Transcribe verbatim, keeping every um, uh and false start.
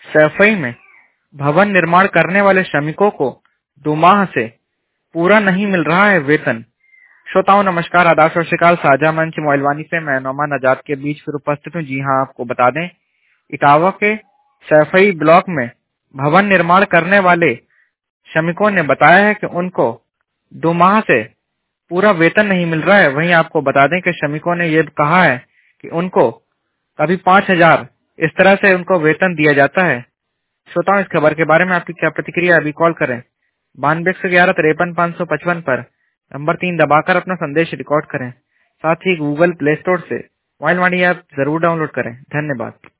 सैफई में भवन निर्माण करने वाले श्रमिकों को दो माह से पूरा नहीं मिल रहा है वेतन। श्रोताओं नमस्कार, आदाब, सत श्री अकाल। साझा मंच मोइलवानी से मैं नौमान आजाद के बीच फिर उपस्थित हूँ। जी हाँ, आपको बता दें, इटावा के सैफई ब्लॉक में भवन निर्माण करने वाले श्रमिकों ने बताया है कि उनको दो माह से पूरा वेतन नहीं मिल रहा है। वहीं आपको बता दें कि श्रमिकों ने ये कहा है कि उनको कभी पाँच हजार इस तरह से उनको वेतन दिया जाता है। श्रोताओं, इस खबर के बारे में आपकी क्या प्रतिक्रिया? अभी कॉल करें बानवे एक सौ ग्यारह तिरपन पाँच सौ पचपन पर नंबर तीन दबाकर अपना संदेश रिकॉर्ड करें। साथ ही गूगल प्ले स्टोर से मोबाइल वाणी ऐप जरूर डाउनलोड करें। धन्यवाद।